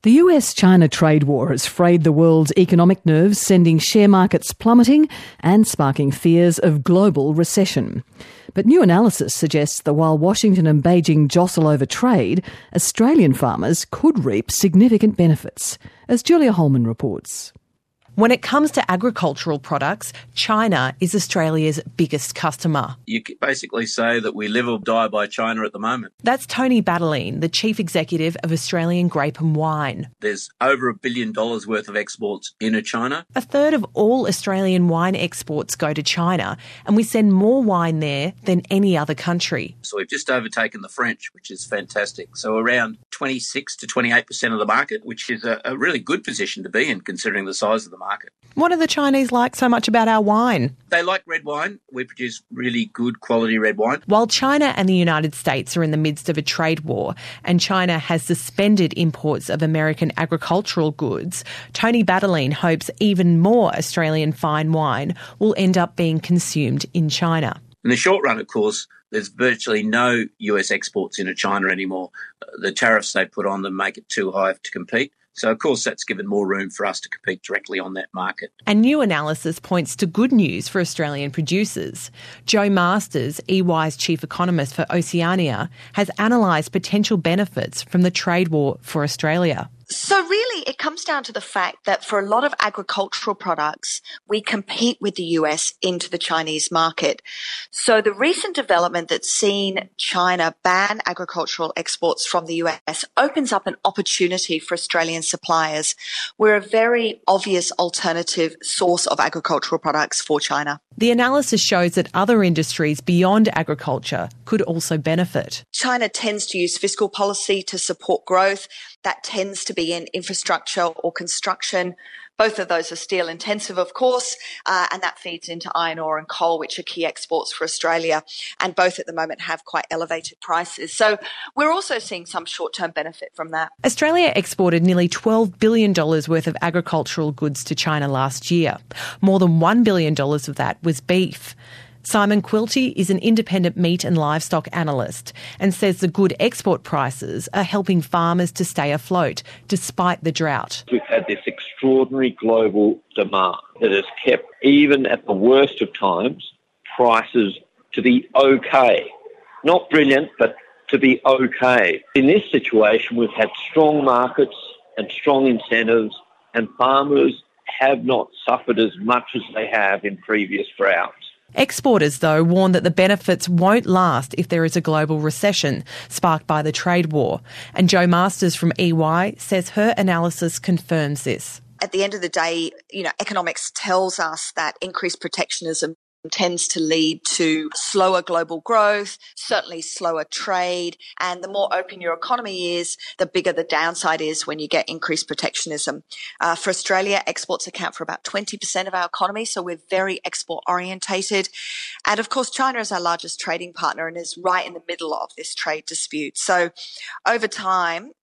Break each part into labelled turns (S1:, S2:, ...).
S1: The US-China trade war has frayed the world's economic nerves, sending share markets plummeting and sparking fears of global recession. But new analysis suggests that while Washington and Beijing jostle over trade, Australian farmers could reap significant benefits, as Julia Holman reports.
S2: When it comes to agricultural products, China is Australia's biggest customer.
S3: You could basically say that we live or die by China at the moment.
S2: That's Tony Battleine, the Chief Executive of Australian Grape and Wine.
S3: There's over $1 billion worth of exports into China.
S2: A third of all Australian wine exports go to China, and we send more wine there than any other country.
S3: So we've just overtaken the French, which is fantastic. So around 26 to 28% of the market, which is a really good position to be in considering the size of the market.
S2: What do the Chinese like so much about our wine?
S3: They like red wine. We produce really good quality red wine.
S2: While China and the United States are in the midst of a trade war and China has suspended imports of American agricultural goods, Tony Battleine hopes even more Australian fine wine will end up being consumed in China.
S3: In the short run, of course, there's virtually no US exports into China anymore. The tariffs they put on them make it too high to compete. So, of course, that's given more room for us to compete directly on that market.
S2: And new analysis points to good news for Australian producers. Joe Masters, EY's chief economist for Oceania, has analysed potential benefits from the trade war for Australia.
S4: So really, it comes down to the fact that for a lot of agricultural products, we compete with the US into the Chinese market. So the recent development that's seen China ban agricultural exports from the US opens up an opportunity for Australian suppliers. We're a very obvious alternative source of agricultural products for China.
S2: The analysis shows that other industries beyond agriculture could also benefit.
S4: China tends to use fiscal policy to support growth. That tends to be in infrastructure or construction. Both of those are steel intensive, of course, and that feeds into iron ore and coal, which are key exports for Australia, and both at the moment have quite elevated prices. So we're also seeing some short-term benefit from that.
S2: Australia exported nearly $12 billion worth of agricultural goods to China last year. More than $1 billion of that was beef. Simon Quilty is an independent meat and livestock analyst and says the good export prices are helping farmers to stay afloat despite the drought.
S5: We've had this extraordinary global demand that has kept, even at the worst of times, prices to be okay. Not brilliant, but to be okay. In this situation, we've had strong markets and strong incentives, and farmers have not suffered as much as they have in previous droughts.
S2: Exporters, though, warn that the benefits won't last if there is a global recession sparked by the trade war. And Jo Masters from EY says her analysis confirms this.
S4: At the end of the day, economics tells us that increased protectionism tends to lead to slower global growth, certainly slower trade, and the more open your economy is, the bigger the downside is when you get increased protectionism. For Australia, exports account for about 20% of our economy, so we're very export orientated. And of course, China is our largest trading partner and is right in the middle of this trade dispute. So over time,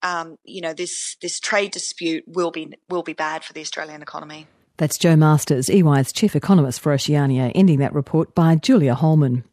S4: this trade dispute will be bad for the Australian economy.
S1: That's Jo Masters, EY's chief economist for Oceania, ending that report by Julia Holman.